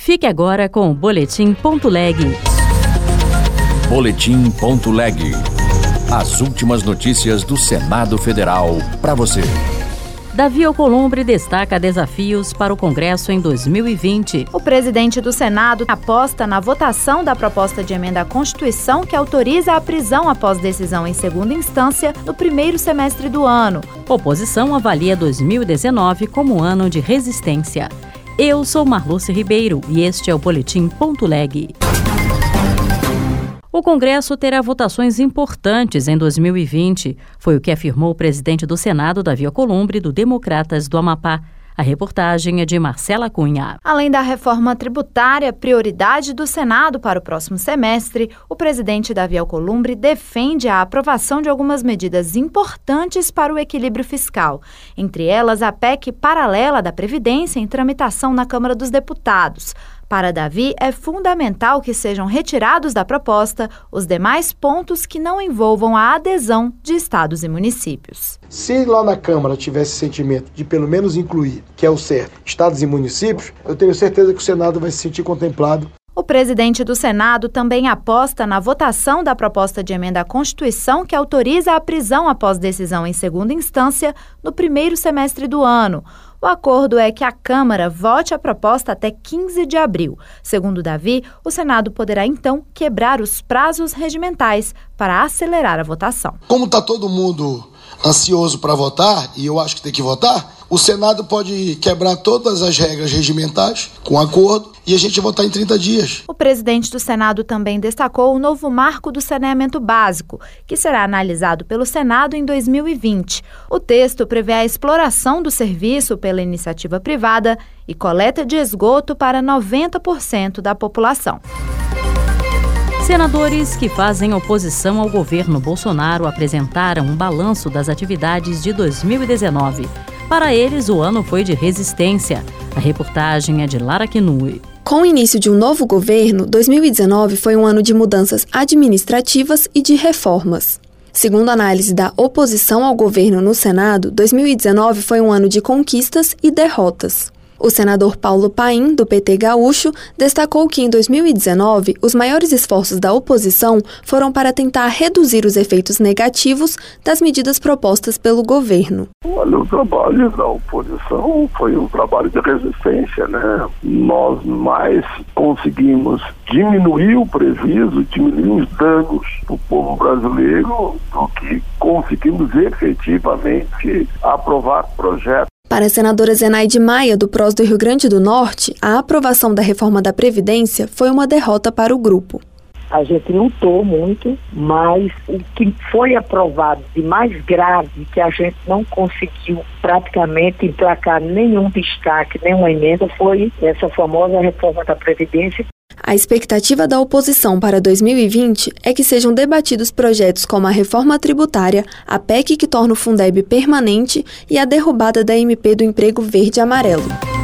Fique agora com o Boletim.leg. Boletim.leg. As últimas notícias do Senado Federal para você. Davi Alcolumbre destaca desafios para o Congresso em 2020. O presidente do Senado aposta na votação da proposta de emenda à Constituição que autoriza a prisão após decisão em segunda instância no primeiro semestre do ano. Oposição avalia 2019 como ano de resistência. Eu sou Marluce Ribeiro e este é o Boletim.leg. O Congresso terá votações importantes em 2020, foi o que afirmou o presidente do Senado, Davi Alcolumbre, do Democratas do Amapá. A reportagem é de Marcela Cunha. Além da reforma tributária, prioridade do Senado para o próximo semestre, o presidente Davi Alcolumbre defende a aprovação de algumas medidas importantes para o equilíbrio fiscal. Entre elas, a PEC paralela da Previdência em tramitação na Câmara dos Deputados. Para Davi, é fundamental que sejam retirados da proposta os demais pontos que não envolvam a adesão de estados e municípios. Se lá na Câmara tivesse sentimento de pelo menos incluir, que é o certo, estados e municípios, eu tenho certeza que o Senado vai se sentir contemplado. O presidente do Senado também aposta na votação da proposta de emenda à Constituição que autoriza a prisão após decisão em segunda instância no primeiro semestre do ano. O acordo é que a Câmara vote a proposta até 15 de abril. Segundo Davi, o Senado poderá então quebrar os prazos regimentais para acelerar a votação. Como está todo mundo ansioso para votar, e eu acho que tem que votar, o Senado pode quebrar todas as regras regimentais com acordo e a gente votar em 30 dias. O presidente do Senado também destacou o novo marco do saneamento básico, que será analisado pelo Senado em 2020. O texto prevê a exploração do serviço pela iniciativa privada e coleta de esgoto para 90% da população. Senadores que fazem oposição ao governo Bolsonaro apresentaram um balanço das atividades de 2019. Para eles, o ano foi de resistência. A reportagem é de Lara Kinui. Com o início de um novo governo, 2019 foi um ano de mudanças administrativas e de reformas. Segundo a análise da oposição ao governo no Senado, 2019 foi um ano de conquistas e derrotas. O senador Paulo Paim, do PT gaúcho, destacou que em 2019 os maiores esforços da oposição foram para tentar reduzir os efeitos negativos das medidas propostas pelo governo. Olha, o trabalho da oposição foi um trabalho de resistência, né? Nós mais conseguimos diminuir o prejuízo, diminuir os danos para o povo brasileiro do que conseguimos efetivamente aprovar projetos. Para a senadora Zenaide Maia, do PROS do Rio Grande do Norte, a aprovação da reforma da Previdência foi uma derrota para o grupo. A gente lutou muito, mas o que foi aprovado de mais grave, que a gente não conseguiu praticamente emplacar nenhum destaque, nenhuma emenda, foi essa famosa reforma da Previdência. A expectativa da oposição para 2020 é que sejam debatidos projetos como a reforma tributária, a PEC que torna o Fundeb permanente e a derrubada da MP do Emprego Verde e Amarelo.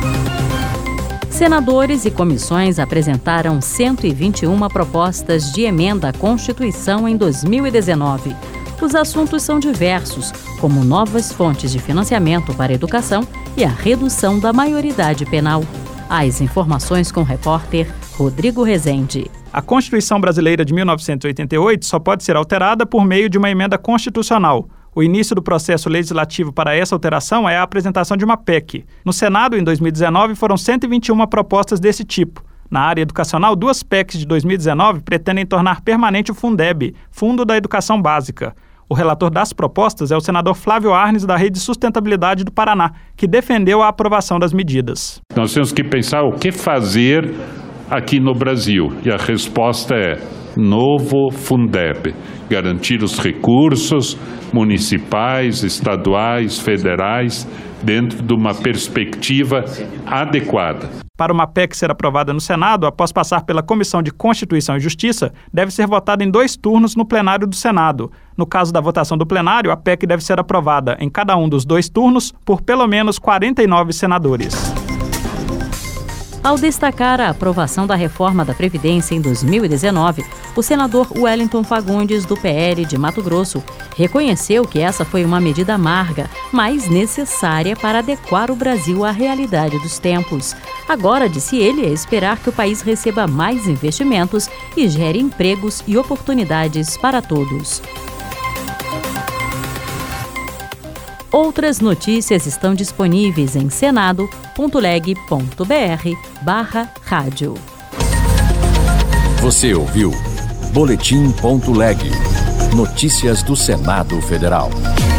Senadores e comissões apresentaram 121 propostas de emenda à Constituição em 2019. Os assuntos são diversos, como novas fontes de financiamento para a educação e a redução da maioridade penal. As informações com o repórter Rodrigo Rezende. A Constituição Brasileira de 1988 só pode ser alterada por meio de uma emenda constitucional. O início do processo legislativo para essa alteração é a apresentação de uma PEC. No Senado, em 2019, foram 121 propostas desse tipo. Na área educacional, 2 PECs de 2019 pretendem tornar permanente o Fundeb, Fundo da Educação Básica. O relator das propostas é o senador Flávio Arnes, da Rede Sustentabilidade do Paraná, que defendeu a aprovação das medidas. Nós temos que pensar o que fazer aqui no Brasil. E a resposta é novo Fundeb. Garantir os recursos municipais, estaduais, federais, dentro de uma perspectiva adequada. Para uma PEC ser aprovada no Senado, após passar pela Comissão de Constituição e Justiça, deve ser votada em 2 turnos no plenário do Senado. No caso da votação do plenário, a PEC deve ser aprovada em cada um dos 2 turnos por pelo menos 49 senadores. Ao destacar a aprovação da reforma da Previdência em 2019, o senador Wellington Fagundes, do PL de Mato Grosso, reconheceu que essa foi uma medida amarga, mas necessária para adequar o Brasil à realidade dos tempos. Agora, disse ele, é esperar que o país receba mais investimentos e gere empregos e oportunidades para todos. Outras notícias estão disponíveis em senado.leg.br/rádio. Você ouviu Boletim.leg. Notícias do Senado Federal.